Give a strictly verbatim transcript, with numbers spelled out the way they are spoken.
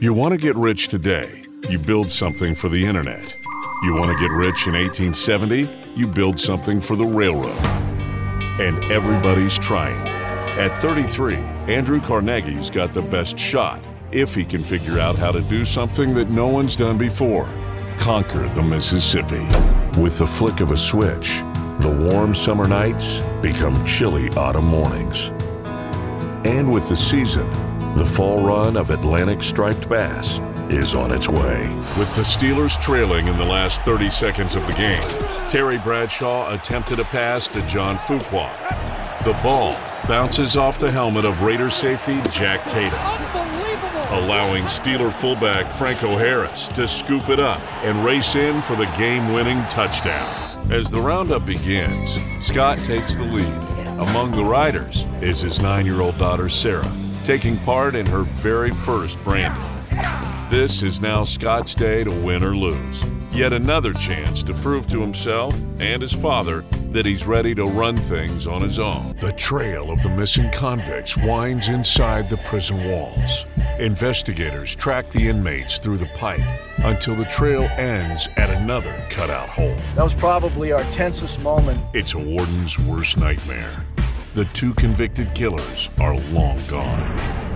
You want to get rich today, you build something for the internet. You want to get rich in eighteen seventy, you build something for the railroad. And everybody's trying. At thirty-three, Andrew Carnegie's got the best shot if he can figure out how to do something that no one's done before. Conquer the Mississippi. With the flick of a switch, the warm summer nights become chilly autumn mornings. And with the season, the fall run of Atlantic striped bass is on its way. With the Steelers trailing in the last thirty seconds of the game, Terry Bradshaw attempted a pass to John Fuqua. The ball bounces off the helmet of Raider safety Jack Tatum, allowing Steeler fullback Franco Harris to scoop it up and race in for the game-winning touchdown. As the roundup begins, Scott takes the lead. Among the riders is his nine-year-old daughter Sarah, taking part in her very first branding. This is now Scott's day to win or lose. Yet another chance to prove to himself and his father that he's ready to run things on his own. The trail of the missing convicts winds inside the prison walls. Investigators track the inmates through the pipe until the trail ends at another cutout hole. That was probably our tensest moment. It's a warden's worst nightmare. The two convicted killers are long gone.